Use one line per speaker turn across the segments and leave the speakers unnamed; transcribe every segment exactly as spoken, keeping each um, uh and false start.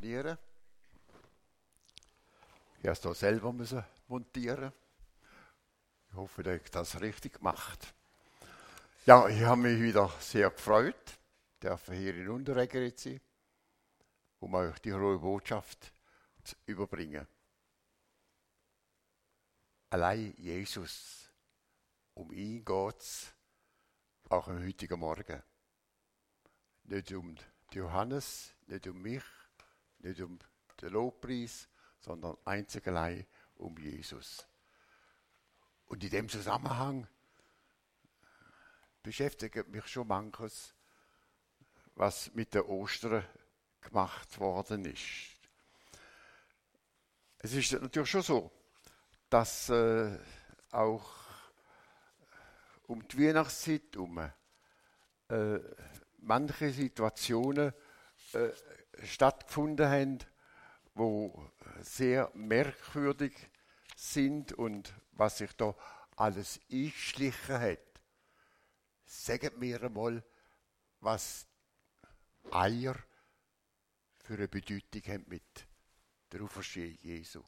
funktionieren. Ich musste es selber müssen montieren. Ich hoffe, dass ich das richtig gemacht. Ja, ich habe mich wieder sehr gefreut, darf hier in Unterregeret sein, um euch die frohe Botschaft zu überbringen. Allein Jesus, um ihn geht es auch am heutigen Morgen. Nicht um Johannes, nicht um mich, nicht um den Lobpreis, sondern einzig allein um Jesus. Und in dem Zusammenhang beschäftigt mich schon manches, was mit der Ostern gemacht worden ist. Es ist natürlich schon so, dass äh, auch um die Weihnachtszeit um äh, manche Situationen äh, stattgefunden haben, wo sehr merkwürdig sind und was sich da alles eingeschlichen hat. Sagt mir einmal, was Eier für eine Bedeutung haben mit der Auferstehung Jesu.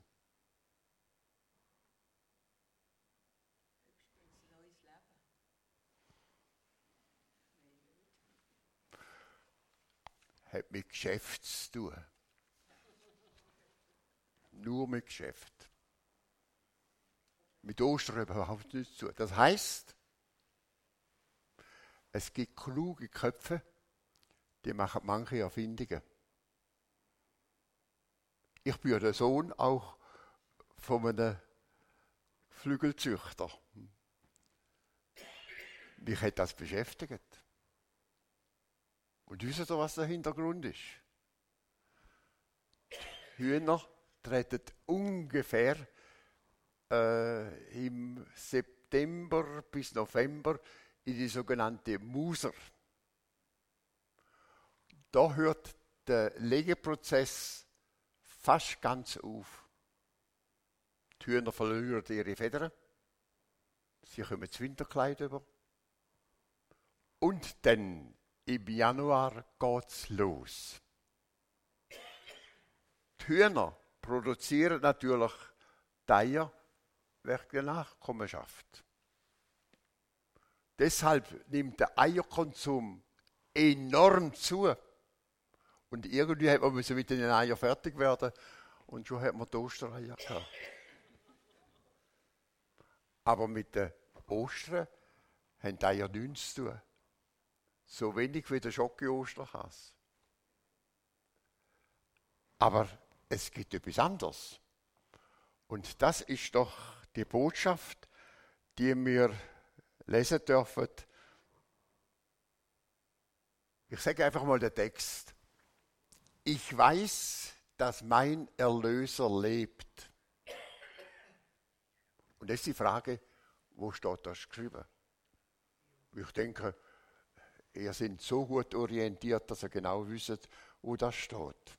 Hat mit Geschäft zu tun. Nur mit Geschäft. Mit Ostern überhaupt nichts zu tun. Das heisst, es gibt kluge Köpfe, die machen manche Erfindungen. Ich bin ja der Sohn auch von einem Flügelzüchter. Mich hat das beschäftigt. Und wisst ihr, was der Hintergrund ist? Hühner treten ungefähr äh, im September bis November in die sogenannte Muser. Da hört der Legeprozess fast ganz auf. Die Hühner verlieren ihre Federn. Sie kommen das Winterkleid über. Und dann im Januar geht's los. Die Hühner produzieren natürlich die Eier wegen der Nachkommenschaft. Deshalb nimmt der Eierkonsum enorm zu. Und irgendwie hat man mit den Eiern fertig werden und schon hat man die Ostereier gehabt. Aber mit den Ostern haben die Eier nichts zu tun. So wenig wie der Schoki-Osterhase. Aber es gibt etwas anderes. Und das ist doch die Botschaft, die wir lesen dürfen. Ich sage einfach mal den Text. Ich weiß, dass mein Erlöser lebt. Und das ist die Frage, wo steht das geschrieben? Ich denke, ihr seid so gut orientiert, dass ihr genau wisst, wo das steht.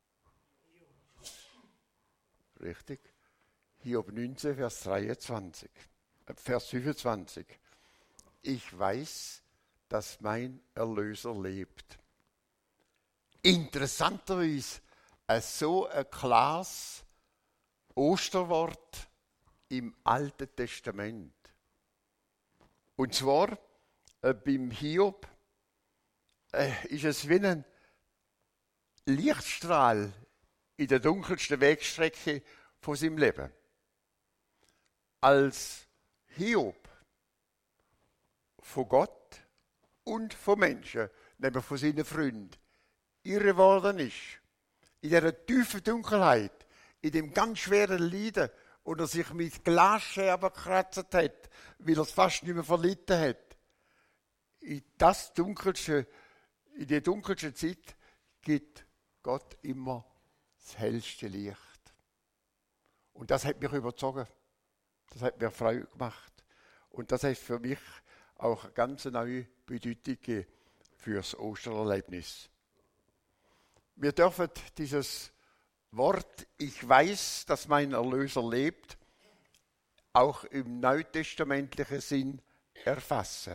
Richtig? Hiob neunzehn, Vers dreiundzwanzig, äh, Vers fünfundzwanzig. Ich weiß, dass mein Erlöser lebt. Interessanterweise ein so ein klares Osterwort im Alten Testament. Und zwar äh, beim Hiob äh, ist es wie ein Lichtstrahl in der dunkelsten Wegstrecke von seinem Leben. Als Hiob von Gott und von Menschen, nämlich von seinen Freunden, irre geworden ist, in dieser tiefen Dunkelheit, in dem ganz schweren Leiden, und er sich mit Glasscherben gekratzt hat, weil er es fast nicht mehr verlitten hat. In das dunkelste, in die dunkelste Zeit gibt Gott immer das hellste Licht. Und das hat mich überzogen. Das hat mir Freude gemacht. Und das hat für mich auch eine ganz neue Bedeutung gegeben für das Ostererlebnis. Wir dürfen dieses Wort, ich weiß, dass mein Erlöser lebt, auch im neutestamentlichen Sinn erfassen.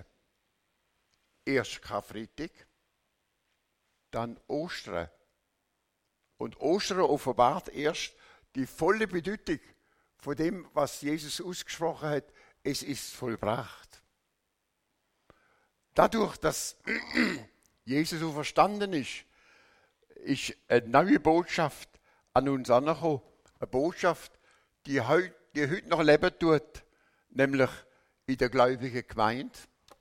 Erst Karfreitag, dann Ostern Und Ostern offenbart erst die volle Bedeutung von dem, was Jesus ausgesprochen hat. Es ist vollbracht. Dadurch, dass Jesus auferstanden ist, ist eine neue Botschaft an uns angekommen. Eine Botschaft, die heute, die heute noch leben tut, nämlich in der gläubigen Gemeinde,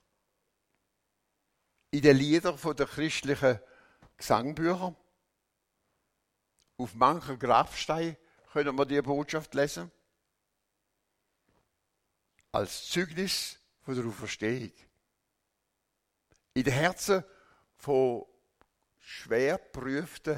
in den Liedern der christlichen Gesangbücher. Auf manchen Grabstein können wir diese Botschaft lesen. Als Zeugnis von der Auferstehung. In den Herzen von schwer geprüften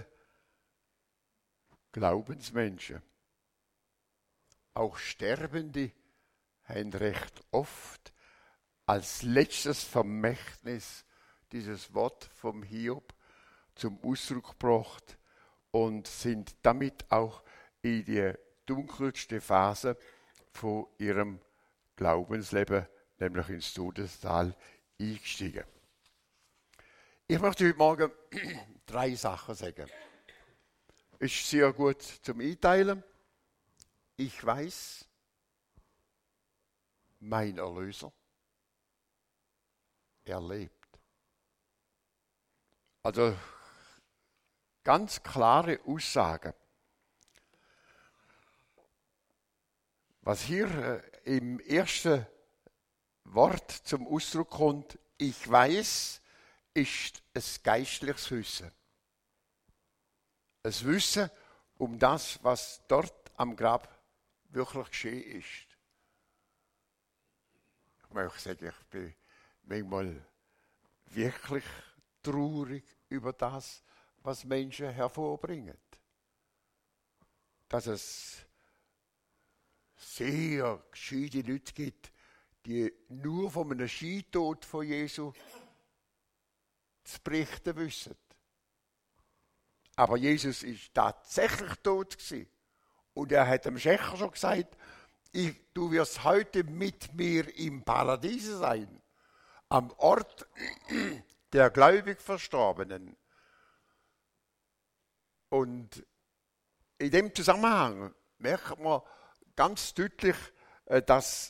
Glaubensmenschen. Auch Sterbende haben recht oft als letztes Vermächtnis dieses Wort vom Hiob zum Ausdruck gebracht und sind damit auch in die dunkelste Phase von ihrem Glaubensleben, nämlich ins Todestal, eingestiegen. Ich möchte heute Morgen drei Sachen sagen. Ist sehr gut zum Einteilen. Ich weiß, mein Erlöser, er lebt. Also ganz klare Aussagen. Was hier äh, im ersten Wort zum Ausdruck kommt, ich weiß, ist ein geistliches Wissen. Ein Wissen um das, was dort am Grab wirklich geschehen ist. Ich möchte sagen, ich bin manchmal wirklich traurig über das, was Menschen hervorbringen. Dass es sehr gescheite Leute gibt, die nur von einem Scheitod von Jesu zu berichten wissen. Aber Jesus ist tatsächlich tot gewesen. Und er hat dem Schächer schon gesagt, ich, du wirst heute mit mir im Paradies sein, am Ort der gläubig Verstorbenen. Und in dem Zusammenhang merkt man ganz deutlich, dass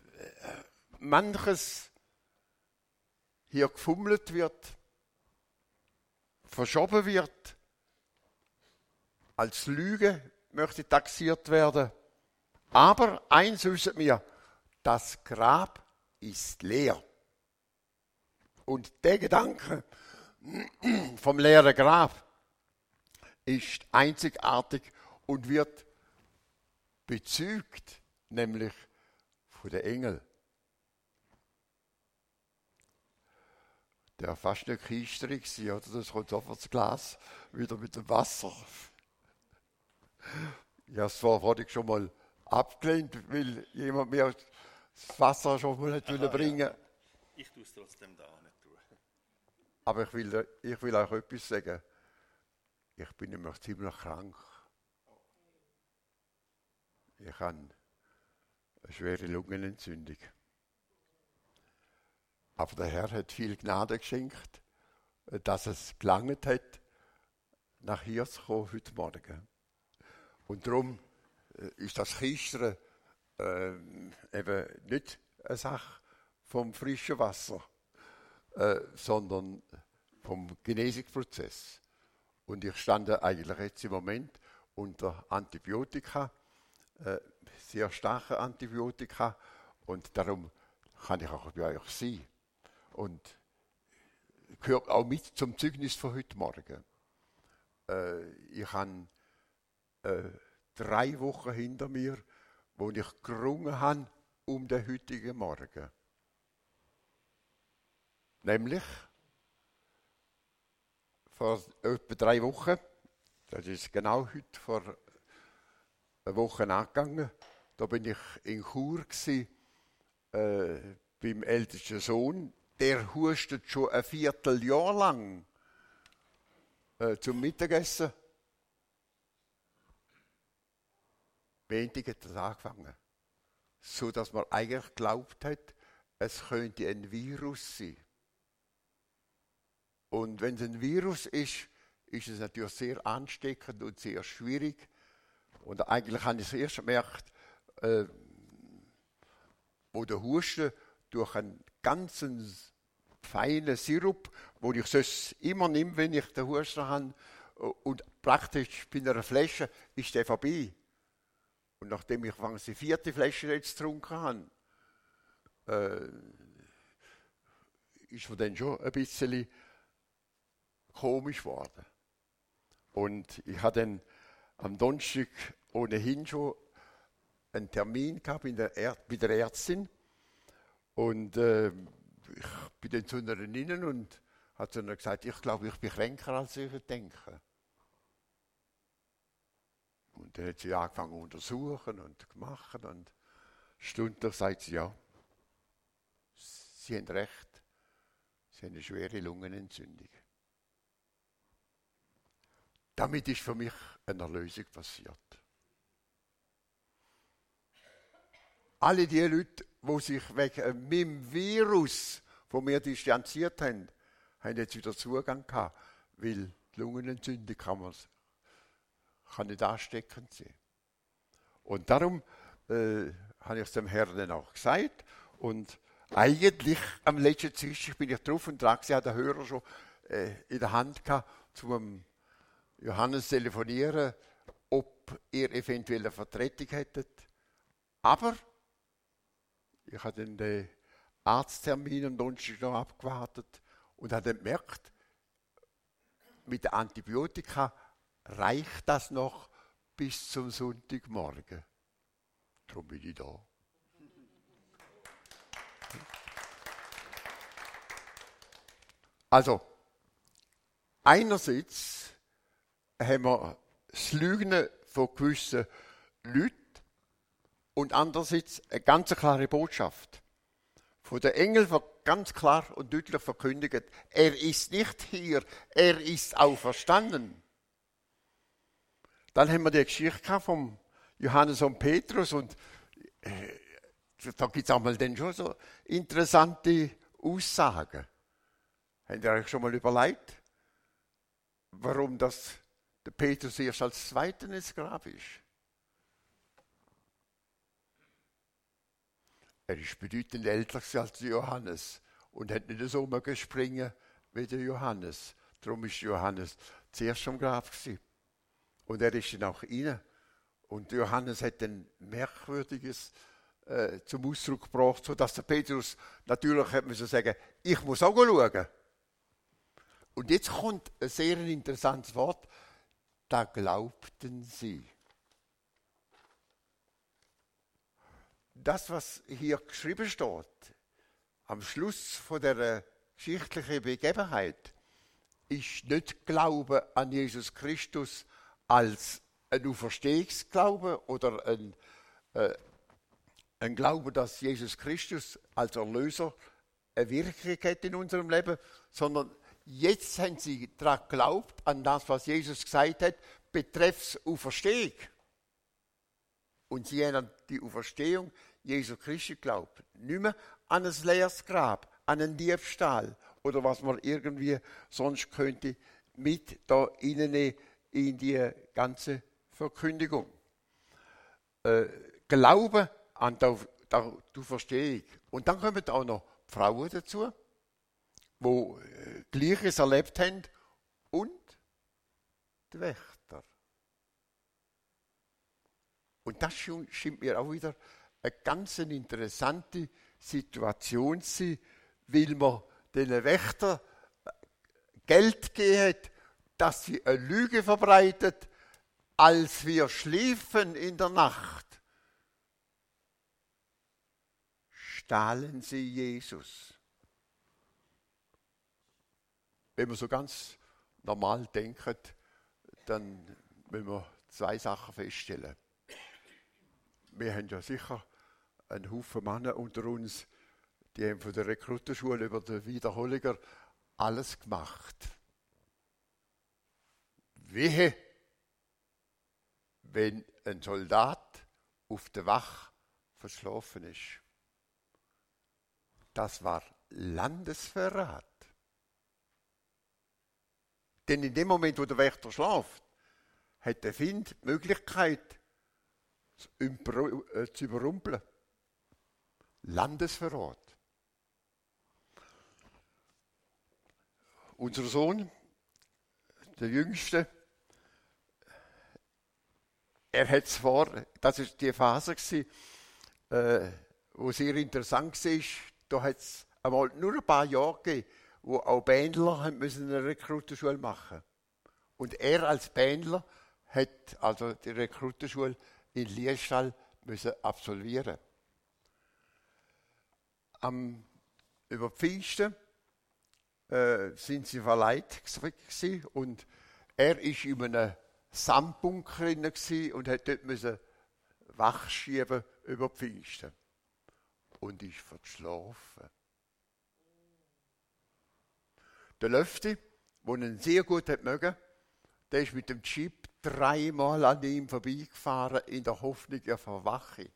manches hier gefummelt wird, verschoben wird, als Lüge möchte taxiert werden. Aber eins wissen wir, das Grab ist leer. Und der Gedanke vom leeren Grab ist einzigartig und wird bezeugt, nämlich von den Engeln. Der war fast nicht keisterig, oder? Das kommt auf das Glas wieder mit dem Wasser. Ich habe es zwar vorhin schon mal abgelehnt, weil jemand mir das Wasser schon mal nicht bringen wollte.
Ich tue es trotzdem da nicht tun.
Aber ich will, ich will auch etwas sagen. Ich bin immer ziemlich krank. Ich habe eine schwere Lungenentzündung. Aber der Herr hat viel Gnade geschenkt, dass es gelangt hat, nach hier zu kommen heute Morgen. Und darum ist das Kistern äh, eben nicht eine Sache vom frischen Wasser, äh, sondern vom Genesungsprozess. Und ich stand eigentlich jetzt im Moment unter Antibiotika, äh, sehr starke Antibiotika, und darum kann ich auch bei euch sein. Und gehört auch mit zum Zeugnis von heute Morgen. Äh, ich habe äh, drei Wochen hinter mir, wo ich gerungen habe um den heutigen Morgen. Nämlich vor etwa drei Wochen, das ist genau heute vor einer Woche angegangen, da bin ich in Chur gewesen, äh, beim ältesten Sohn. Der hustet schon ein Vierteljahr lang äh, zum Mittagessen. Montag hat das angefangen. So dass man eigentlich geglaubt hat, es könnte ein Virus sein. Und wenn es ein Virus ist, ist es natürlich sehr ansteckend und sehr schwierig. Und eigentlich habe ich es erst gemerkt, äh, wo der Husten durch einen ganzen feinen Sirup, wo ich sonst immer nehme, wenn ich den Husten habe, und praktisch bei einer Flasche ist der vorbei. Und nachdem ich die vierte Flasche jetzt getrunken habe, äh, ist mir dann schon ein bisschen komisch geworden. Und ich hatte dann am Donnerstag ohnehin schon einen Termin gehabt bei der, Är- bei der Ärztin. Und äh, ich bin dann zu einer rein und hat zu einer gesagt, ich glaube, ich bin kränker, als ich denke. Und dann hat sie angefangen zu untersuchen und gemacht. Und stündlich sagt sie, ja, Sie haben recht, Sie haben eine schwere Lungenentzündung. Damit ist für mich eine Erlösung passiert. Alle die Leute, die sich wegen meinem Virus von mir distanziert haben, haben jetzt wieder Zugang gehabt, weil die Lungenentzündung kann, man, kann nicht ansteckend sein. Und darum äh, habe ich es dem Herrn dann auch gesagt. Und eigentlich am letzten Dienstag bin ich drauf und dran, sie hat den Hörer schon äh, in der Hand gehabt, zum Johannes telefonieren, ob ihr eventuell eine Vertretung hättet. Aber ich habe dann den Arzttermin am Donnerstag noch abgewartet und habe dann gemerkt, mit den Antibiotika reicht das noch bis zum Sonntagmorgen. Darum bin ich da. Also, einerseits haben wir das Lügen von gewissen Leuten und andererseits eine ganz klare Botschaft. Von der Engel wird ganz klar und deutlich verkündigt, er ist nicht hier, er ist auferstanden. Dann haben wir die Geschichte vom Johannes und Petrus und äh, da gibt es auch mal dann schon so interessante Aussagen. Habt ihr euch schon mal überlegt, warum das der Petrus erst als Zweiter ins Grab ist? Er ist bedeutend älter als Johannes und hat nicht so mögen springen wie der Johannes. Darum ist Johannes zuerst am Grab gewesen. Und er ist dann auch rein. Und Johannes hat ein Merkwürdiges äh, zum Ausdruck gebracht, sodass der Petrus natürlich hat müssen sagen, ich muss auch schauen. Und jetzt kommt ein sehr interessantes Wort, da glaubten sie. Das, was hier geschrieben steht, am Schluss von der geschichtlichen Begebenheit, ist nicht Glaube an Jesus Christus als ein Auferstehungsglaube oder ein, äh, ein Glaube, dass Jesus Christus als Erlöser eine Wirkung hat in unserem Leben, sondern jetzt haben sie daran geglaubt, an das, was Jesus gesagt hat, betreffs Auferstehung. Und sie haben an die Auferstehung Jesu Christi geglaubt. Nicht mehr an ein leeres Grab, an einen Diebstahl oder was man irgendwie sonst könnte mit da reinnehmen in die ganze Verkündigung. Äh, Glaube an die, die Auferstehung. Und dann kommen auch noch Frauen dazu, die äh, Gleiches erlebt haben und die Wächter. Und das scheint mir auch wieder eine ganz interessante Situation zu sein, weil man den Wächtern Geld gegeben hat, dass sie eine Lüge verbreitet, als wir schliefen in der Nacht, stahlen sie Jesus. Wenn man so ganz normal denkt, dann müssen wir zwei Sachen feststellen. Wir haben ja sicher einen Haufen Männer unter uns, die haben von der Rekrutenschule über den Wiederholiger alles gemacht. Wehe, wenn ein Soldat auf der Wach verschlafen ist. Das war Landesverrat. Denn in dem Moment, wo der Wächter schläft, hat der Find die Möglichkeit, zu überrumpeln. Landesverrat. Unser Sohn, der Jüngste, er hat zwar, das war die Phase, äh, wo sehr interessant war, da hat es einmal nur ein paar Jahre gegeben, wo auch Bändler haben müssen eine Rekrutenschule machen. Und er als Bändler hat also die Rekrutenschule in Liestal müssen absolvieren. Am über Pfingsten äh, sind sie verleiht gewesen und er ist in einem Sandbunker drin und hat dort müssen wach schieben über Pfingsten und ist verschlafen. Der Löfti, der ihn sehr gut hat mögen, der ist mit dem Jeep dreimal an ihm vorbeigefahren, in der Hoffnung, er verwache.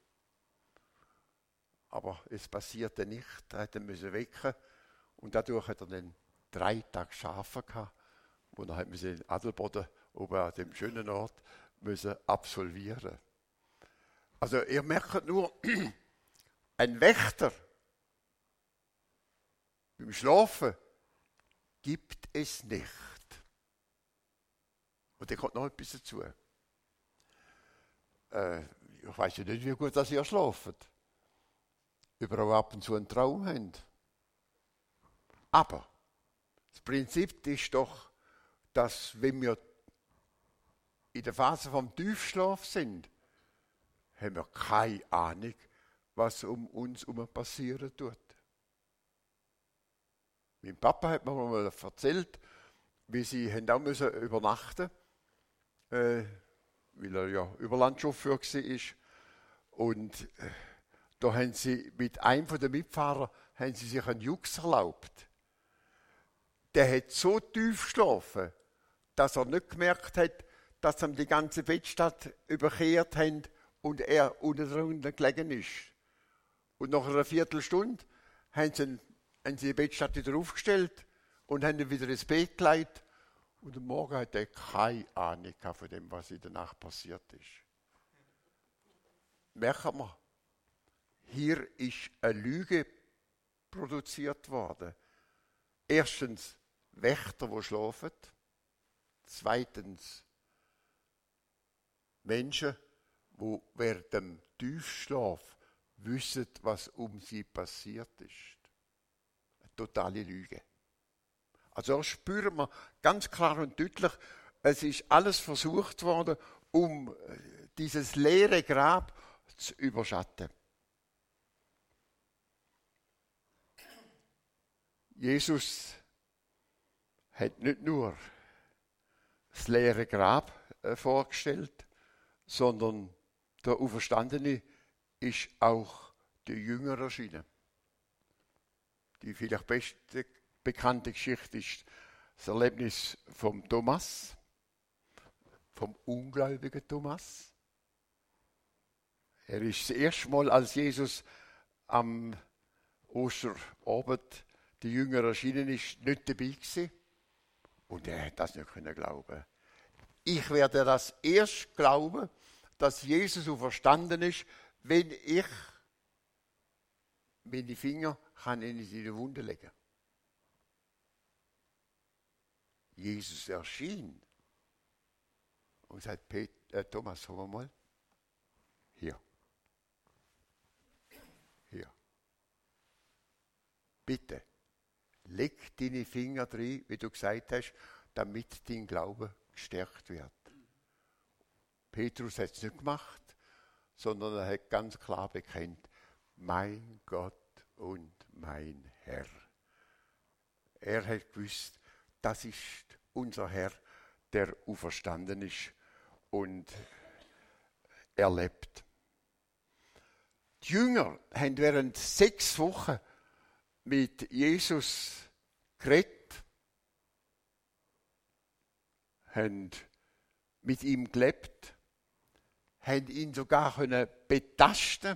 Aber es passierte nicht, er musste ihn wecken und dadurch hat er dann drei Tage Schafe gehabt, wo er in Adelboden, oben an dem schönen Ort, müssen absolvieren. Also ihr merkt nur, ein Wächter beim Schlafen gibt es nicht. Und da kommt noch etwas dazu. Äh, ich weiß ja nicht, wie gut dass ihr schlaft. Überall ab und zu einen Traum habt. Aber das Prinzip ist doch, dass wenn wir in der Phase vom Tiefschlaf sind, haben wir keine Ahnung, was um uns herum passieren tut. Mein Papa hat mir mal erzählt, wie sie haben auch müssen übernachten mussten, äh, weil er ja Überlandchauffeur war. Und äh, da haben sie mit einem der Mitfahrer haben sie sich einen Jux erlaubt. Der hat so tief geschlafen, dass er nicht gemerkt hat, dass ihm die ganze Bettstadt überkehrt haben und er unten drunter gelegen ist. Und nach einer Viertelstunde haben sie, haben sie die Bettstadt wieder aufgestellt und haben ihn wieder ins Bett gelegt. Und am Morgen hat er keine Ahnung von dem, was in der Nacht passiert ist. Merken wir, hier ist eine Lüge produziert worden. Erstens Wächter, die schlafen. Zweitens Menschen, die während dem Tiefschlaf wissen, was um sie passiert ist. Eine totale Lüge. Also da spüren wir ganz klar und deutlich, es ist alles versucht worden, um dieses leere Grab zu überschatten. Jesus hat nicht nur das leere Grab äh, vorgestellt, sondern der Auferstandene ist auch der Jünger erschienen. Die vielleicht beste bekannte Geschichte ist das Erlebnis vom Thomas, vom ungläubigen Thomas. Er ist das erste Mal, als Jesus am Osterabend die Jünger erschienen ist, nicht dabei gewesen. Und er hat das nicht können glauben. Ich werde das erst glauben, dass Jesus auferstanden ist, wenn ich meine Finger kann in seine Wunde legen. Jesus erschien und sagt, Peter, äh, Thomas, hol mal. Hier. Hier. Bitte, leg deine Finger drin, wie du gesagt hast, damit dein Glaube gestärkt wird. Petrus hat es nicht gemacht, sondern er hat ganz klar bekennt, mein Gott und mein Herr. Er hat gewusst, das ist unser Herr, der auferstanden ist und er lebt. Die Jünger haben während sechs Wochen mit Jesus geredet, haben mit ihm gelebt, haben ihn sogar können betasten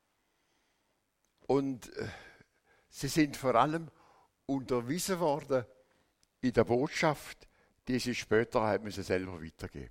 und sie sind vor allem unterwiesen worden in der Botschaft, die sie später hat müssen selber weitergeben.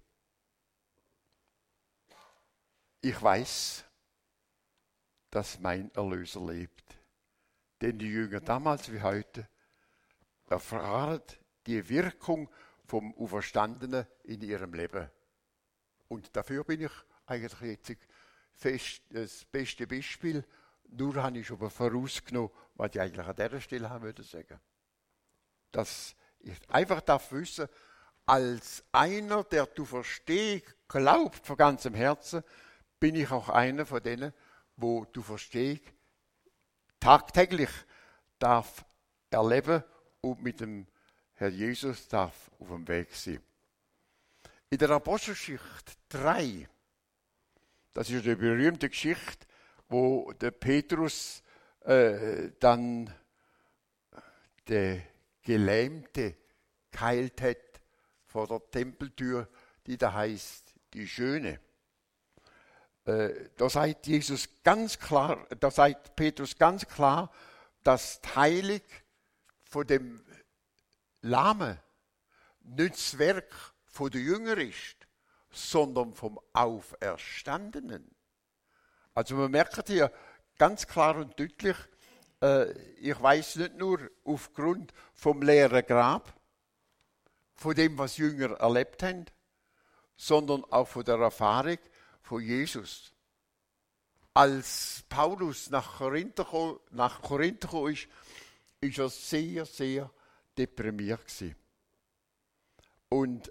Ich weiß, dass mein Erlöser lebt. Denn die Jünger damals wie heute erfahren die Wirkung vom Auferstandenen in ihrem Leben. Und dafür bin ich eigentlich jetzt fest das beste Beispiel. Nur habe ich aber vorausgenommen, was ich eigentlich an dieser Stelle haben würde sagen. Dass ich einfach darf wissen, als einer, der du verstehst, glaubt von ganzem Herzen, bin ich auch einer von denen, wo du verstehst, tagtäglich darf erleben und mit dem Herr Jesus darf auf dem Weg sein. In der Apostelgeschichte drei, das ist eine berühmte Geschichte, wo der Petrus äh, dann der Gelähmte geheilt hat vor der Tempeltür, die da heißt die Schöne. Äh, da sagt Jesus ganz klar, da sagt Petrus ganz klar, dass die Heilung von dem Lahmen nicht das Werk von der Jünger ist, sondern vom Auferstandenen. Also man merkt hier ganz klar und deutlich, äh, ich weiß nicht nur aufgrund vom leeren Grab, von dem, was Jünger erlebt haben, sondern auch von der Erfahrung von Jesus. Als Paulus nach Korinth kam, nach Korinth kam, ist, ist er sehr, sehr deprimiert gewesen. Und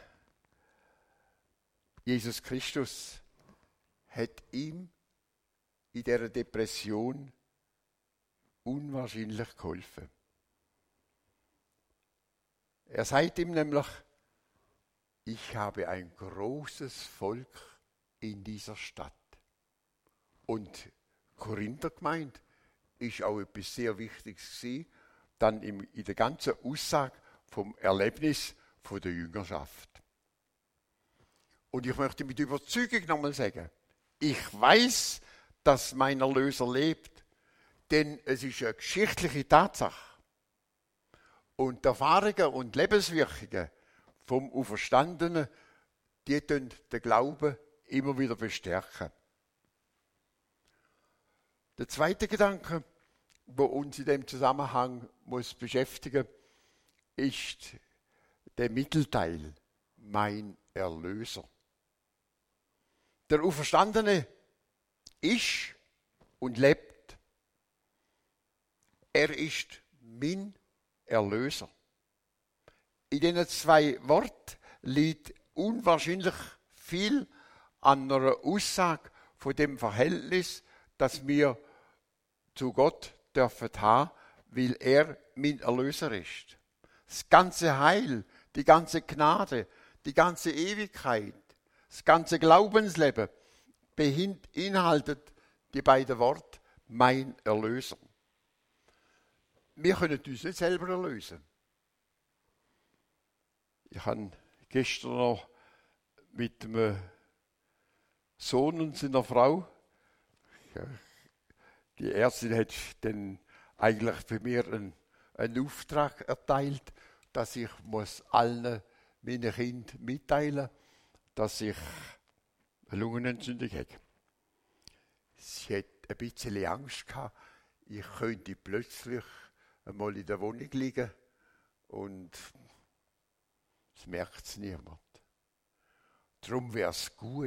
Jesus Christus hat ihm in dieser Depression unwahrscheinlich geholfen. Er sagt ihm nämlich, ich habe ein großes Volk in dieser Stadt. Und Korinther gemeint ist auch etwas sehr Wichtiges gewesen, dann in der ganzen Aussage vom Erlebnis von der Jüngerschaft. Und ich möchte mit Überzeugung nochmal sagen, ich weiß, dass mein Erlöser lebt, denn es ist eine geschichtliche Tatsache. Und die Erfahrungen und Lebenswirkungen vom Auferstandenen, die tun den Glauben immer wieder bestärken. Der zweite Gedanke, der uns in dem Zusammenhang muss beschäftigen, ist der Mittelteil, mein Erlöser. Der Auferstandene ist und lebt. Er ist mein Erlöser. In diesen zwei Worten liegt unwahrscheinlich viel an einer Aussage von dem Verhältnis, das wir zu Gott dürfen haben, weil er mein Erlöser ist. Das ganze Heil, die ganze Gnade, die ganze Ewigkeit, das ganze Glaubensleben beinhaltet die beiden Worte mein Erlöser. Wir können uns nicht selber erlösen. Ich habe gestern noch mit einem Sohn und seiner Frau, ja, die Ärztin hat dann eigentlich bei mir einen, einen Auftrag erteilt, dass ich muss allen meinen Kindern mitteilen, dass ich eine Lungenentzündung habe. Sie hat ein bisschen Angst gehabt, ich könnte plötzlich einmal in der Wohnung liegen und es merkt es niemand. Darum wäre es gut.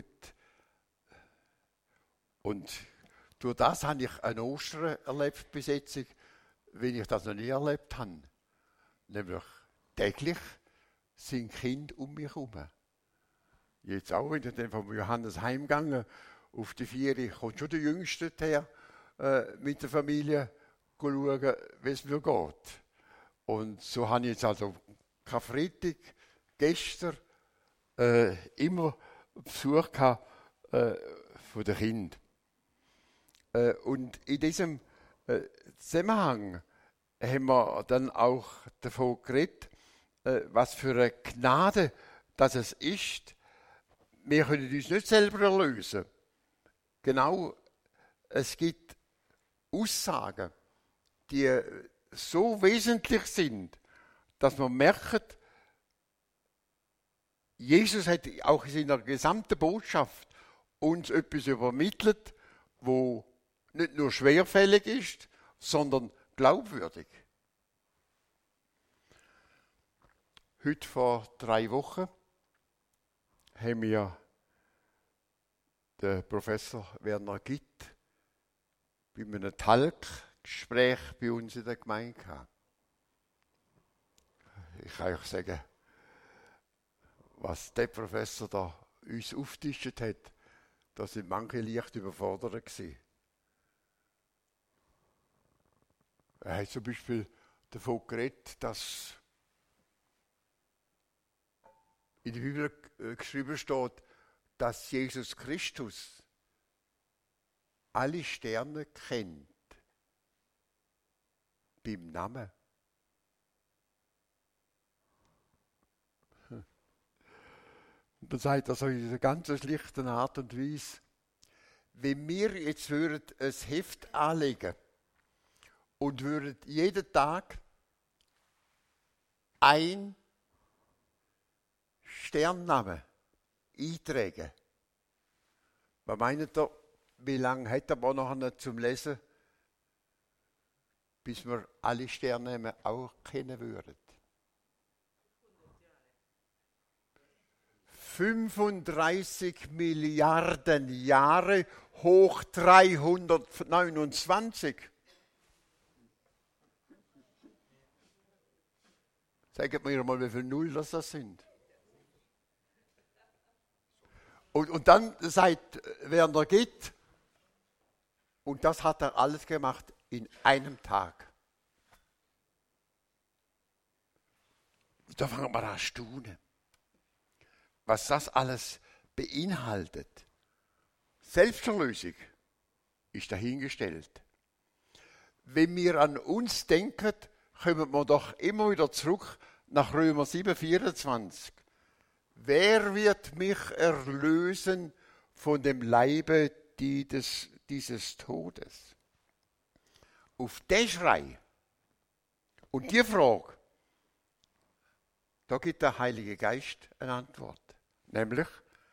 Und durch das habe ich ein Ostern erlebt bis jetzt, wenn ich das noch nie erlebt habe. Nämlich täglich sind Kinder um mich herum. Jetzt auch, wenn ich dann von Johannes heimgegangen auf die Viere, kommt schon der Jüngste her äh, mit der Familie schauen, wie es mir geht. Und so habe ich jetzt also Karfreitag, gestern, äh, immer Besuch gehabt, äh, von den Kindern. Äh, und in diesem äh, Zusammenhang haben wir dann auch davon geredet, äh, was für eine Gnade das es ist. Wir können uns nicht selber erlösen. Genau, es gibt Aussagen, die so wesentlich sind, dass man merkt, Jesus hat auch in seiner gesamten Botschaft uns etwas übermittelt, wo nicht nur schwerfällig ist, sondern glaubwürdig. Heute vor drei Wochen haben wir den Professor Werner Gitt bei einem Talkgespräch bei uns in der Gemeinde gehabt. Ich kann euch sagen, was der Professor da uns aufgetischt hat, da sind manche leicht überfordert gewesen. Er hat zum Beispiel davon geredet, dass in der Bibel geschrieben steht, dass Jesus Christus alle Sterne kennt. Beim Namen. Und dann sagt er so in dieser ganz schlichten Art und Weise, wenn wir jetzt würden ein Heft anlegen und würden jeden Tag ein Sternnamen eintragen. Was meint ihr, wie lange hat er noch nicht zum Lesen, bis wir alle Sternnamen auch kennen würden? fünfunddreißig Milliarden Jahre hoch dreihundertneunundzwanzig. Sagt mir mal, wie viele Null das sind. Und, und dann sagt Werner Gitt, und das hat er alles gemacht in einem Tag. Da fangen wir an zu staunen, was das alles beinhaltet. Selbsterlösung ist dahingestellt. Wenn wir an uns denken, kommen wir doch immer wieder zurück nach Römer sieben, vierundzwanzig. Wer wird mich erlösen von dem Leibe dieses, dieses Todes? Auf den Schrei und die Frage, da gibt der Heilige Geist eine Antwort. Nämlich,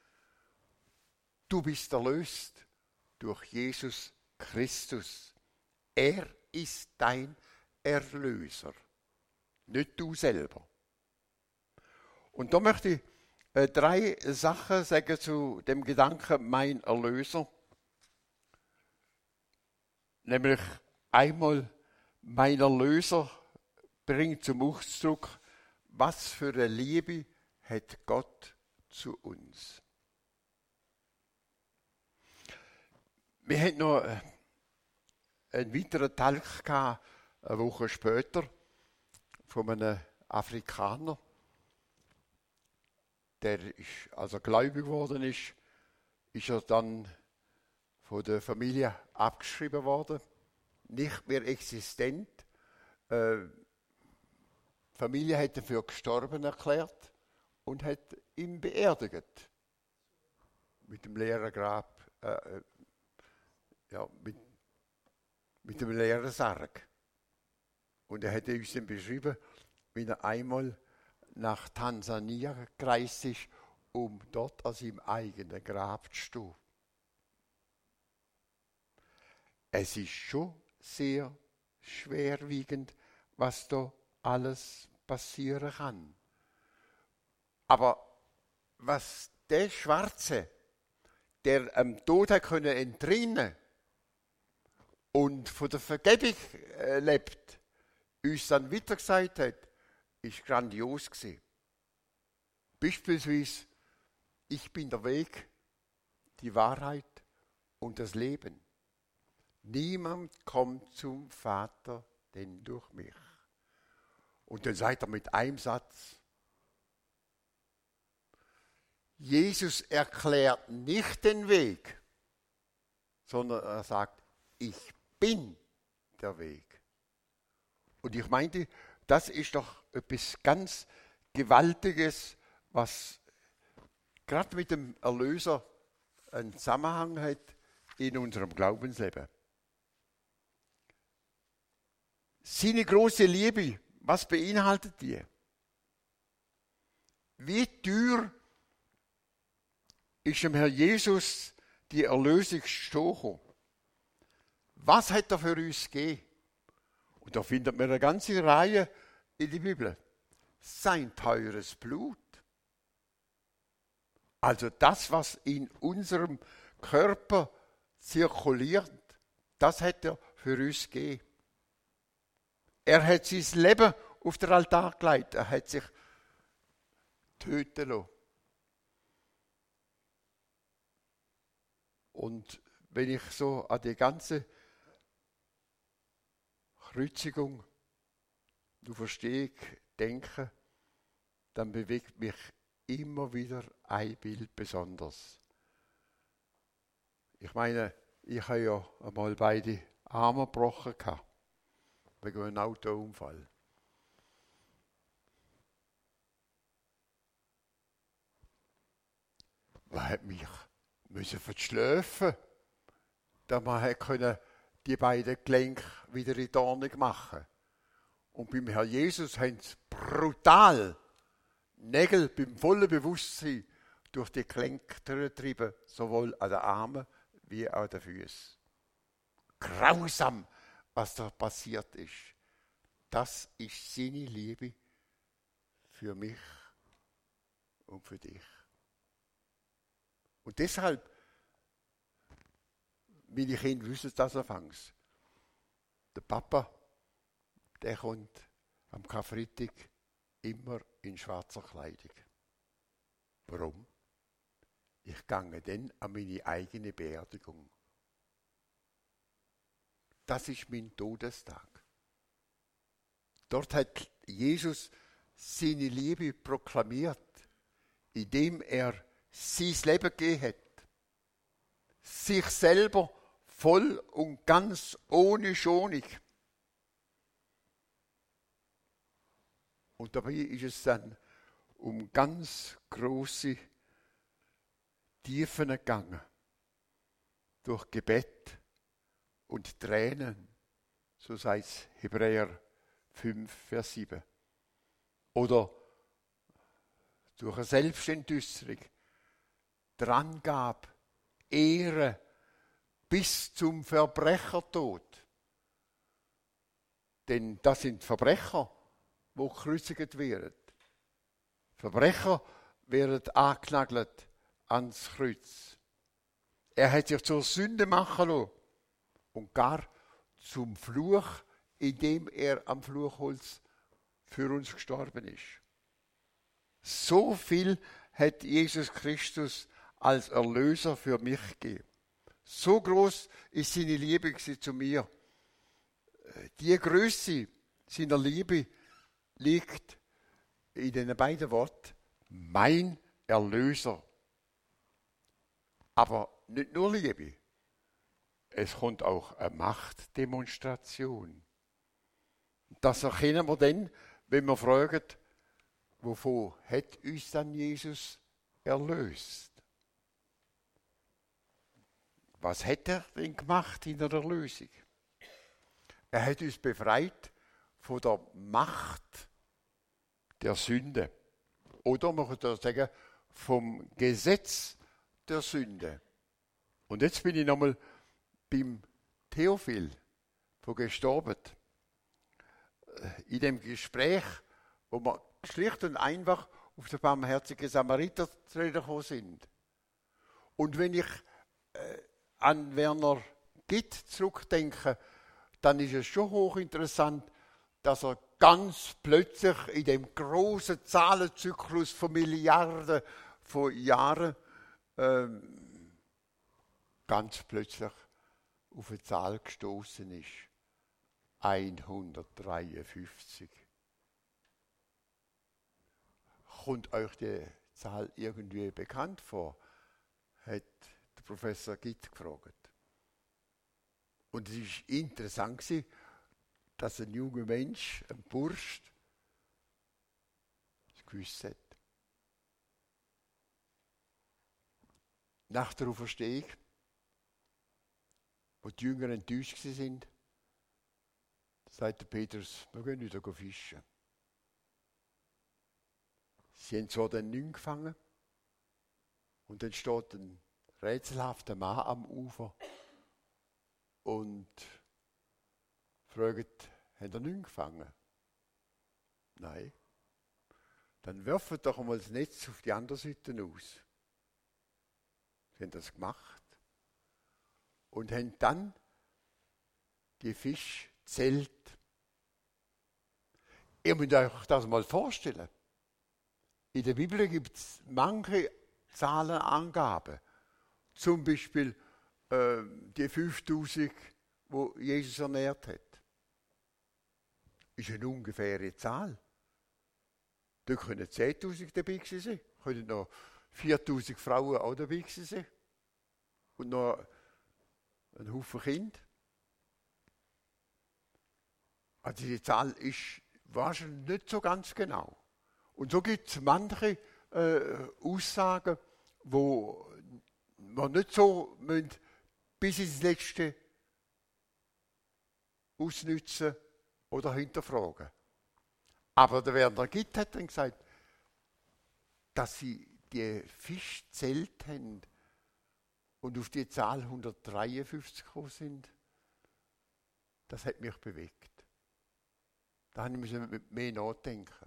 du bist erlöst durch Jesus Christus. Er ist dein Erlöser, nicht du selber. Und da möchte ich äh, drei Sachen sagen zu dem Gedanken, mein Erlöser. Nämlich einmal, mein Erlöser bringt zum Ausdruck, was für eine Liebe hat Gott zu uns. Wir hatten noch einen weiteren Talk gehabt, eine Woche später, von einem Afrikaner, der ist, als er gläubig geworden ist, ist er dann von der Familie abgeschrieben worden, nicht mehr existent. Äh, die Familie hat ihn für gestorben erklärt und hat ihn beerdigt. Mit dem leeren Grab, äh, ja, mit, mit dem leeren Sarg. Und er hat uns dann beschrieben, wie er einmal nach Tansania gereist ist, um dort an seinem eigenen Grab zu stehen. Es ist schon sehr schwerwiegend, was da alles passieren kann. Aber was der Schwarze, der am Tod hat können entrinnen und von der Vergebung äh, lebt, uns dann wieder gesagt hat, ist grandios gewesen. Beispielsweise, ich bin der Weg, die Wahrheit und das Leben. Niemand kommt zum Vater denn durch mich. Und dann sagt er mit einem Satz, Jesus erklärt nicht den Weg, sondern er sagt, ich bin der Weg. Und ich meinte, das ist doch etwas ganz Gewaltiges, was gerade mit dem Erlöser einen Zusammenhang hat in unserem Glaubensleben. Seine große Liebe, was beinhaltet die? Wie teuer ist dem Herr Jesus die Erlösung gestochen. Was hat er für uns gegeben? Und da findet man eine ganze Reihe in der Bibel. Sein teures Blut. Also das, was in unserem Körper zirkuliert, das hat er für uns gegeben. Er hat sein Leben auf den Altar gelegt. Er hat sich töten lassen. Und wenn ich so an die ganze Kreuzigung, du verstehst, denke, dann bewegt mich immer wieder ein Bild besonders. Ich meine, ich habe ja einmal beide Arme gebrochen gehabt, wegen einem Autounfall. Man hat mich müssen verschlafen, damit man können die beiden Gelenke wieder in die Ordnung machen. Und beim Herrn Jesus haben sie brutal Nägel beim vollen Bewusstsein durch die Gelenke durchgetrieben, sowohl an den Armen wie auch an den Füßen. Grausam, was da passiert ist. Das ist seine Liebe für mich und für dich. Und deshalb, meine Kinder wissen das anfangs. Der Papa, der kommt am Karfreitag immer in schwarzer Kleidung. Warum? Ich gehe dann an meine eigene Beerdigung. Das ist mein Todestag. Dort hat Jesus seine Liebe proklamiert, indem er sein Leben gegeben hat. Sich selber voll und ganz ohne Schonung. Und dabei ist es dann um ganz große Tiefen gegangen. Durch Gebet und Tränen. So sagt es Hebräer fünf, Vers sieben. Oder durch eine Selbstentäußerung, Drangabe, Ehre bis zum Verbrechertod. Denn das sind Verbrecher, die gekreuzigt werden. Verbrecher werden angenagelt ans Kreuz. Er hat sich zur Sünde machen lassen und gar zum Fluch, indem er am Fluchholz für uns gestorben ist. So viel hat Jesus Christus als Erlöser für mich gegeben. So groß ist seine Liebe zu mir. Die Größe seiner Liebe liegt in den beiden Worten, mein Erlöser. Aber nicht nur Liebe, es kommt auch eine Machtdemonstration. Das erkennen wir dann, wenn wir fragen, wovon hat uns dann Jesus erlöst? Was hat er denn gemacht in der Erlösung? Er hat uns befreit von der Macht der Sünde. Oder man könnte sagen, vom Gesetz der Sünde. Und jetzt bin ich nochmal beim Theophil von gestorben. In dem Gespräch, wo wir schlicht und einfach auf den barmherzigen Samariter zu reden gekommen sind. Und wenn ich äh, an Werner Gitt zurückdenke, dann ist es schon hochinteressant, dass er ganz plötzlich in dem großen Zahlenzyklus von Milliarden von Jahren ähm, ganz plötzlich auf eine Zahl gestoßen ist. hundertdreiundfünfzig. Kommt euch die Zahl irgendwie bekannt vor? Hat der Professor Gitt gefragt. Und es war interessant, dass ein junger Mensch, ein Bursch, das gewusst hat. Nach der Auferstehung, wo die Jünger enttäuscht waren, sagte Petrus, wir gehen wieder fischen. Sie haben zwar dann nichts gefangen, Und dann steht ein rätselhafter Mann am Ufer und fragt, hat er nichts gefangen? Nein. Dann werfen doch einmal das Netz auf die andere Seite aus. Sie haben das gemacht und haben dann die Fische zählt. Ihr müsst euch das mal vorstellen. In der Bibel gibt es manche Zahlenangaben. Zum Beispiel äh, die fünftausend, wo Jesus ernährt hat. Ist eine ungefähre Zahl. Da können zehntausend dabei gewesen sein. Können noch viertausend Frauen auch dabei gewesen sein. Und noch ein Haufen Kinder. Also die Zahl ist wahrscheinlich nicht so ganz genau. Und so gibt es manche äh, Aussagen, wo man nicht so müssen, bis ins Letzte ausnützen oder hinterfragen. Aber der Werner Gitt hat dann gesagt, dass sie die Fische zählt haben und auf die Zahl hundertdreiundfünfzig gekommen sind. Das hat mich bewegt. Da musste ich mit mehr nachdenken.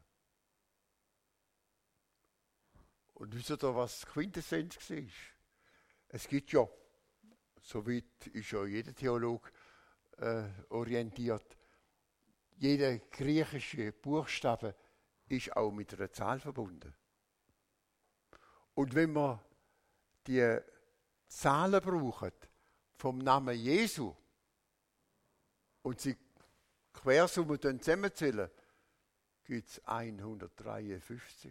Und wisst ihr, was Quintessenz war? Es gibt ja, soweit ist ja jeder Theologe äh, orientiert, jeder griechische Buchstabe ist auch mit einer Zahl verbunden. Und wenn wir die Zahlen brauchen vom Namen Jesu und sie quersummen dann zusammenzählen, gibt es hundertdreiundfünfzig.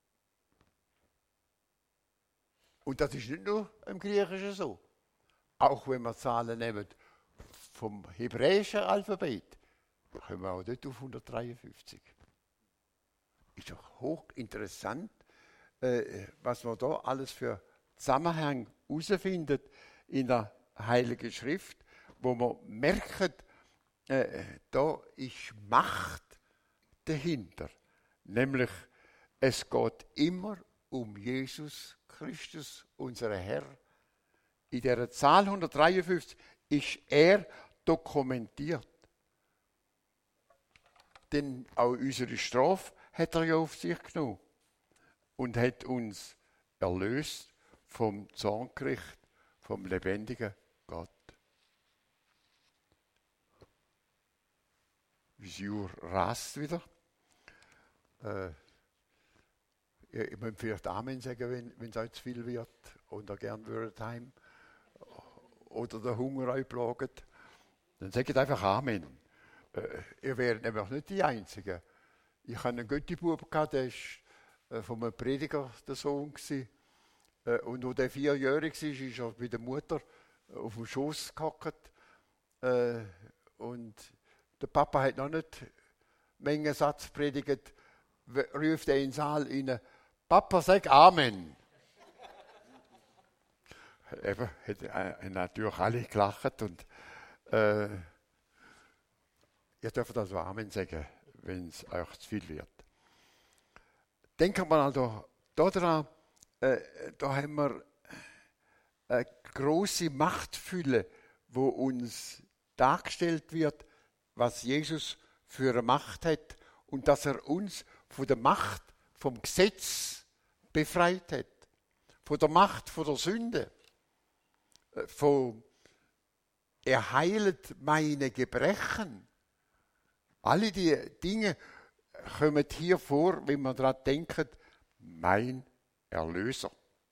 Und das ist nicht nur im Griechischen so. Auch wenn wir Zahlen nehmen vom hebräischen Alphabet, kommen wir auch dort auf hundertdreiundfünfzig. Ist doch hochinteressant, äh, was man da alles für Zusammenhänge herausfindet in der Heiligen Schrift, wo man merkt, äh, da ist Macht dahinter. Nämlich, es geht immer um Jesus Christus, unser Herr. In der Zahl hundertdreiundfünfzig ist er dokumentiert. Denn auch unsere Strafe hat er ja auf sich genommen und hat uns erlöst vom Zorngericht, vom lebendigen Gott. Das Jahr rast wieder. Äh, ich möchte vielleicht Amen sagen, wenn, wenn es euch zu viel wird und ihr gern würdet heim oder der Hunger euch plagt. Dann sagt einfach Amen. Äh, ihr wäret nämlich nicht die Einzigen. Ich hatte einen Götti-Bub, der war äh, von einem Prediger der Sohn. Äh, und als der vierjährig war, ist er bei der Mutter auf dem Schoß gehockt. Äh, und der Papa hat noch nicht Menge Satz predigt, ruft er in den Saal rein, Papa, sag Amen. Eben, hat natürlich alle gelacht und äh, ihr dürft also Amen sagen, wenn es euch zu viel wird. Denken wir also daran, äh, da haben wir eine große Machtfülle, wo uns dargestellt wird, was Jesus für eine Macht hat und dass er uns von der Macht vom Gesetz befreit hat, von der Macht von der Sünde, von er heilt meine Gebrechen. Alle die Dinge kommen hier vor, wenn man daran denkt, mein Erlöser.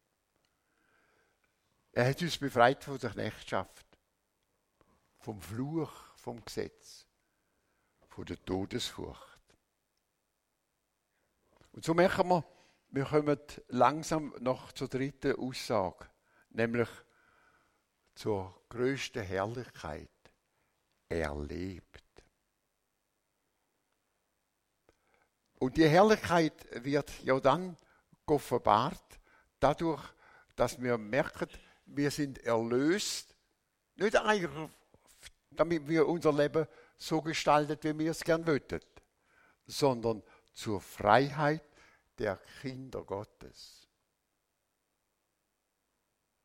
Er hat uns befreit von der Knechtschaft, vom Fluch, vom Gesetz, von der Todesfurcht. Und so merken wir, wir kommen langsam noch zur dritten Aussage, nämlich zur größten Herrlichkeit. Er lebt. Und die Herrlichkeit wird ja dann offenbart, dadurch, dass wir merken, wir sind erlöst, nicht eigentlich, damit wir unser Leben so gestalten, wie wir es gern wollten, sondern zur Freiheit der Kinder Gottes.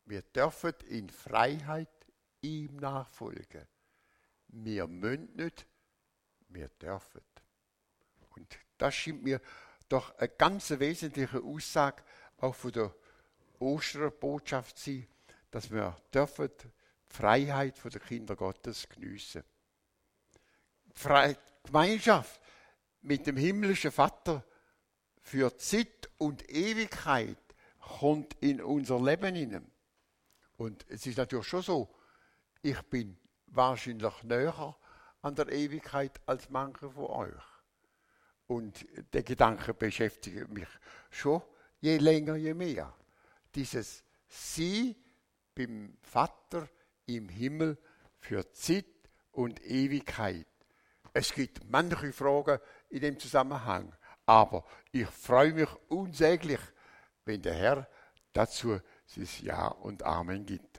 Wir dürfen in Freiheit ihm nachfolgen. Wir müssen nicht, wir dürfen. Und das scheint mir doch eine ganz wesentliche Aussage auch von der Osterbotschaft zu sein, dass wir dürfen die Freiheit der Kinder Gottes geniessen. Die Gemeinschaft mit dem himmlischen Vater für Zeit und Ewigkeit kommt in unser Leben hinein. Und es ist natürlich schon so, ich bin wahrscheinlich näher an der Ewigkeit als manche von euch. Und der Gedanke beschäftigt mich schon je länger, je mehr. Dieses Sie beim Vater im Himmel für Zeit und Ewigkeit. Es gibt manche Fragen in dem Zusammenhang, aber ich freue mich unsäglich, wenn der Herr dazu sein Ja und Amen gibt.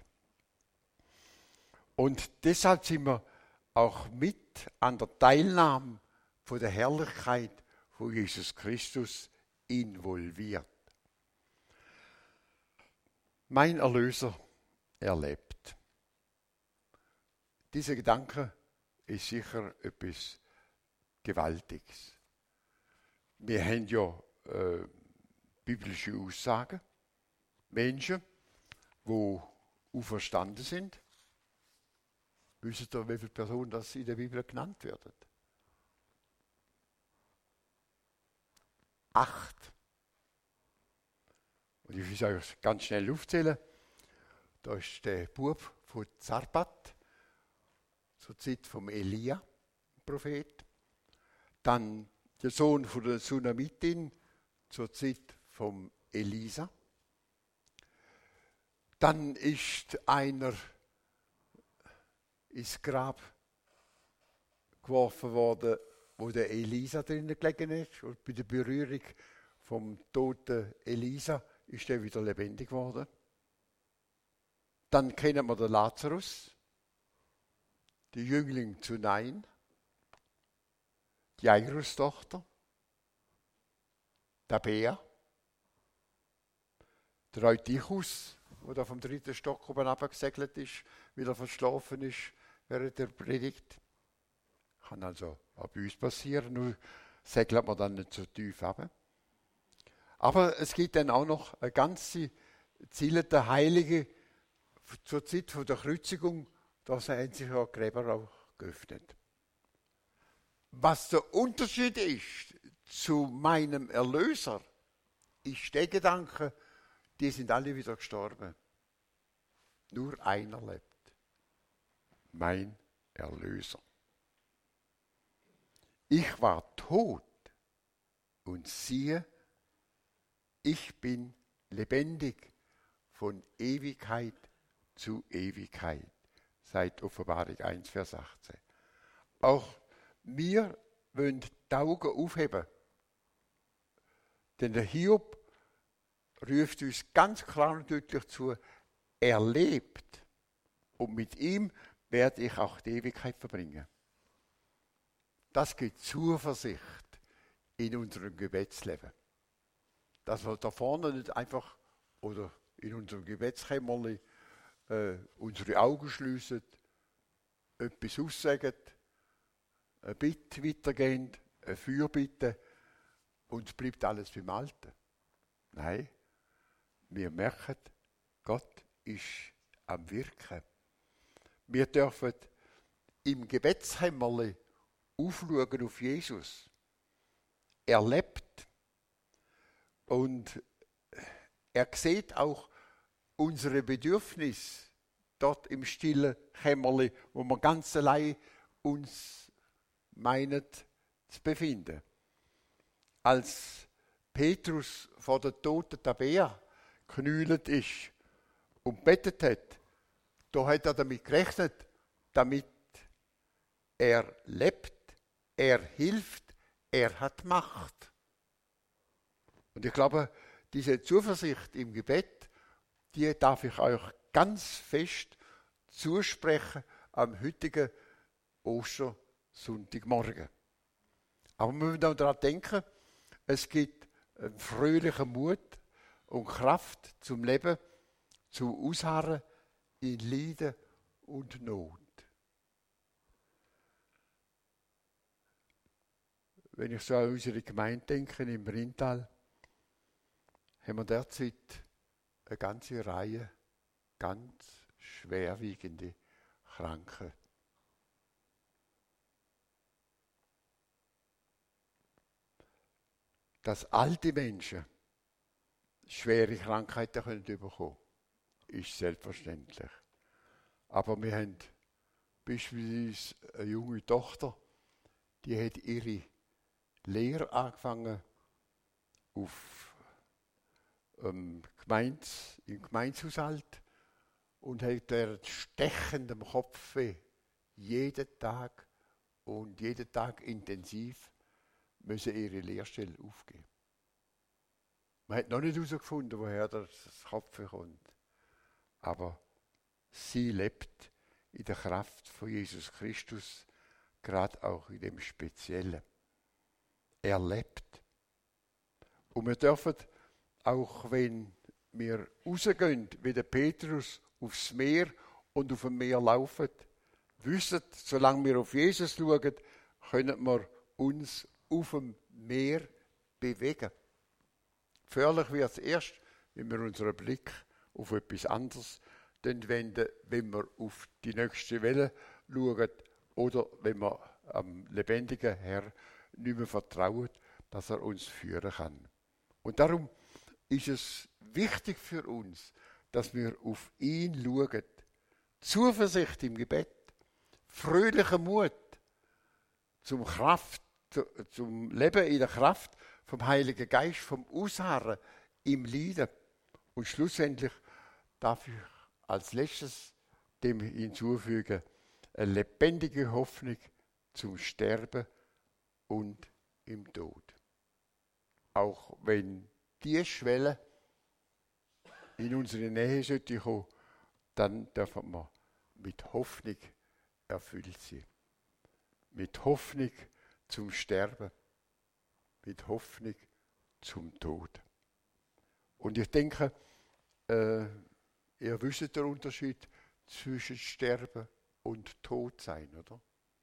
Und deshalb sind wir auch mit an der Teilnahme von der Herrlichkeit von Jesus Christus involviert. Mein Erlöser erlebt. Dieser Gedanke ist sicher etwas Gewaltiges. Wir haben ja äh, biblische Aussagen, Menschen, die auferstanden sind. Wisst ihr, wie viele Personen das in der Bibel genannt werden? Acht. Und ich will euch ganz schnell aufzählen. Da ist der Bub von Zarpat, zur Zeit vom Elia, Prophet. Dann der Sohn von der Sunamitin, zur Zeit vom Elisa. Dann ist einer ins Grab geworfen worden, wo der Elisa drinnen gelegen ist. Und bei der Berührung vom toten Elisa ist er wieder lebendig geworden. Dann kennen wir den Lazarus, die Jüngling zu Nain, die Jairus-Tochter, der Bär, der Eutychus, der da vom dritten Stock oben runtergesegelt ist, wieder verschlafen ist während der Predigt. Kann also auch bei uns passieren, nur segelt man dann nicht so tief runter. Aber es gibt dann auch noch eine ganze Ziele der Heilige zur Zeit der Kreuzigung, da haben sich ja Gräber auch geöffnet. Was der Unterschied ist zu meinem Erlöser, ist der Gedanke, die sind alle wieder gestorben. Nur einer lebt. Mein Erlöser. Ich war tot und siehe, ich bin lebendig von Ewigkeit zu Ewigkeit. Seit Offenbarung eins, Vers achtzehn. Auch wir wollen die Augen aufheben. Denn der Hiob ruft uns ganz klar und deutlich zu, er lebt und mit ihm werde ich auch die Ewigkeit verbringen. Das gibt Zuversicht in unserem Gebetsleben. Dass wir da vorne nicht einfach oder in unserem Gebetskämmerli äh, unsere Augen schliessen, etwas aussagen, ein Bitte weitergehen, ein Fürbitte und es bleibt alles beim Alten. Nein, wir merken, Gott ist am Wirken. Wir dürfen im Gebetskämmerli aufschauen auf Jesus. Er lebt und er sieht auch unsere Bedürfnisse dort im stillen Kämmerli, wo wir ganz allein uns meinen zu befinden. Als Petrus vor der toten Tabea geknielt ist und betet hat, da hat er damit gerechnet, damit er lebt, er hilft, er hat Macht. Und ich glaube, diese Zuversicht im Gebet, die darf ich euch ganz fest zusprechen am heutigen Ostersonntagmorgen. Aber wir müssen auch daran denken, es gibt einen fröhlichen Mut und Kraft zum Leben zum Ausharren in Leiden und Not. Wenn ich so an unsere Gemeinde denke, im Rintal, haben wir derzeit eine ganze Reihe ganz schwerwiegende Kranke. Dass alte Menschen schwere Krankheiten können bekommen, ist selbstverständlich. Aber wir haben beispielsweise eine junge Tochter, die hat ihre Lehre angefangen auf ähm, Gemeins, im Gemeindehaushalt und hat der stechendem Kopfweh jeden Tag und jeden Tag intensiv müssen ihre Lehrstelle aufgeben. Man hat noch nicht herausgefunden, woher das Kopfweh kommt. Aber sie lebt in der Kraft von Jesus Christus, gerade auch in dem Speziellen. Er lebt. Und wir dürfen, auch wenn wir rausgehen, wie der Petrus aufs Meer und auf dem Meer laufen, wissen, solange wir auf Jesus schauen, können wir uns auf dem Meer bewegen. Gefährlich wird es erst, wenn wir unseren Blick auf etwas anderes wenden, wenn wir auf die nächste Welle schauen oder wenn wir am lebendigen Herrn nicht mehr vertrauen, dass er uns führen kann. Und darum ist es wichtig für uns, dass wir auf ihn schauen. Zuversicht im Gebet, fröhlicher Mut zum Kraft, zum Leben in der Kraft vom Heiligen Geist, vom Ausharren im Leiden. Und schlussendlich darf ich als letztes dem hinzufügen, eine lebendige Hoffnung zum Sterben und im Tod. Auch wenn diese Schwelle in unsere Nähe sollte kommen, dann dürfen wir mit Hoffnung erfüllt sein. Mit Hoffnung zum Sterben, mit Hoffnung zum Tod. Und ich denke, äh, ihr wisst den Unterschied zwischen Sterben und Tod sein, oder?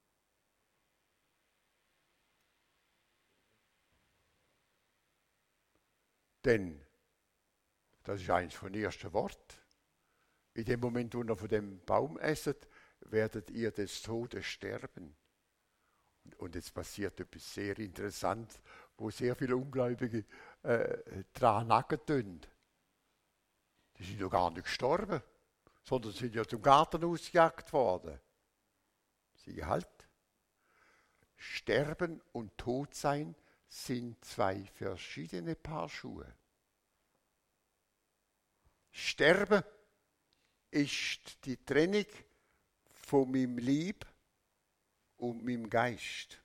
Denn, das ist eines von den ersten Worten, in dem Moment, wo ihr von dem Baum esset, werdet ihr des Todes sterben. Und jetzt passiert etwas sehr Interessantes, wo sehr viele Ungläubige äh, dran nacken tun. Die sind ja gar nicht gestorben, sondern sind ja zum Garten ausgejagt worden. Sieh halt, Sterben und Todsein sind zwei verschiedene Paar Schuhe. Sterben ist die Trennung von meinem Leib und meinem Geist.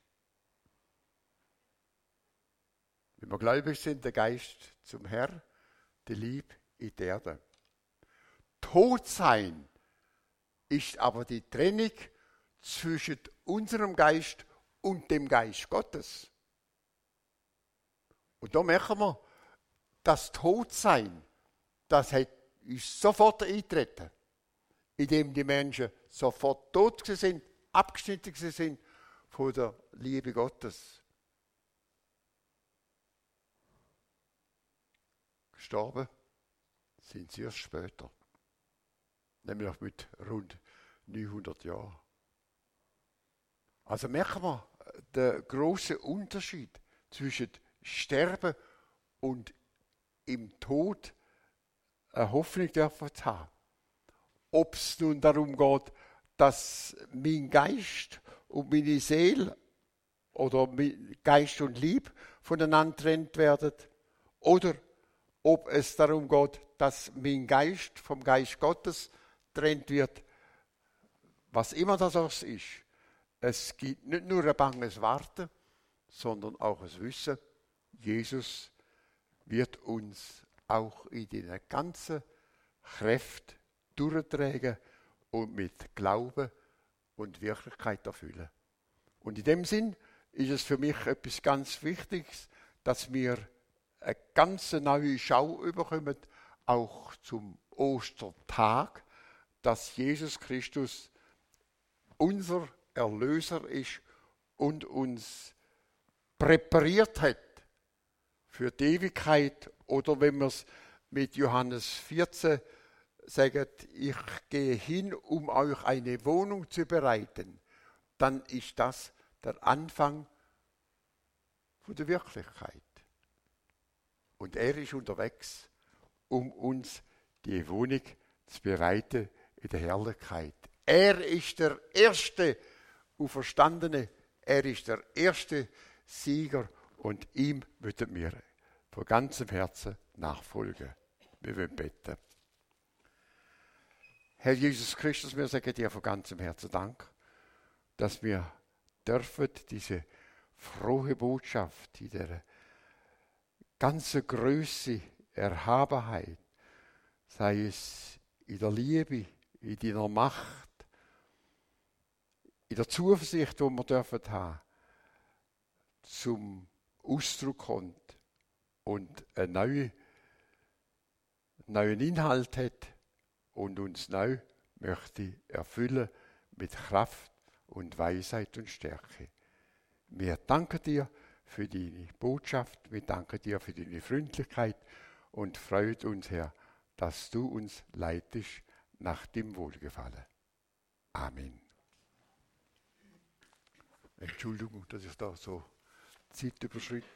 Wenn wir gläubig sind, der Geist zum Herrn, der Leib in die Erde. Todsein ist aber die Trennung zwischen unserem Geist und dem Geist Gottes. Und da merken wir, das Todsein, das hat ist sofort eintreten, indem die Menschen sofort tot sind, abgeschnitten sind von der Liebe Gottes. Gestorben sind sie erst später, nämlich mit rund neunhundert Jahren. Also merken wir den grossen Unterschied zwischen Sterben und im Tod eine Hoffnung dürfen zu haben. Ob es nun darum geht, dass mein Geist und meine Seele oder mein Geist und Lieb voneinander getrennt werden, oder ob es darum geht, dass mein Geist vom Geist Gottes getrennt wird, was immer das auch ist. Es gibt nicht nur ein banges Warten, sondern auch ein Wissen, Jesus wird uns auch in den ganzen Kräften durchtragen und mit Glauben und Wirklichkeit erfüllen. Und in dem Sinn ist es für mich etwas ganz Wichtiges, dass wir eine ganz neue Schau bekommen, auch zum Ostertag, dass Jesus Christus unser Erlöser ist und uns präpariert hat für die Ewigkeit. Oder wenn wir es mit Johannes vierzehn sagen, ich gehe hin, um euch eine Wohnung zu bereiten, dann ist das der Anfang von der Wirklichkeit. Und er ist unterwegs, um uns die Wohnung zu bereiten in der Herrlichkeit. Er ist der erste Auferstandene, er ist der erste Sieger und ihm möchten wir von ganzem Herzen nachfolgen. Wir wollen beten. Herr Jesus Christus, wir sagen dir von ganzem Herzen Dank, dass wir dürfen diese frohe Botschaft, in der ganze Größe, Erhabenheit, sei es in der Liebe, in deiner Macht, in der Zuversicht, die wir dürfen haben, zum Ausdruck kommt und einen neuen, neuen Inhalt hat und uns neu möchte erfüllen mit Kraft und Weisheit und Stärke. Wir danken dir für deine Botschaft, wir danken dir für deine Freundlichkeit und freut uns, Herr, dass du uns leitest nach dem Wohlgefallen. Amen. Entschuldigung, dass ich da so Zeit überschritten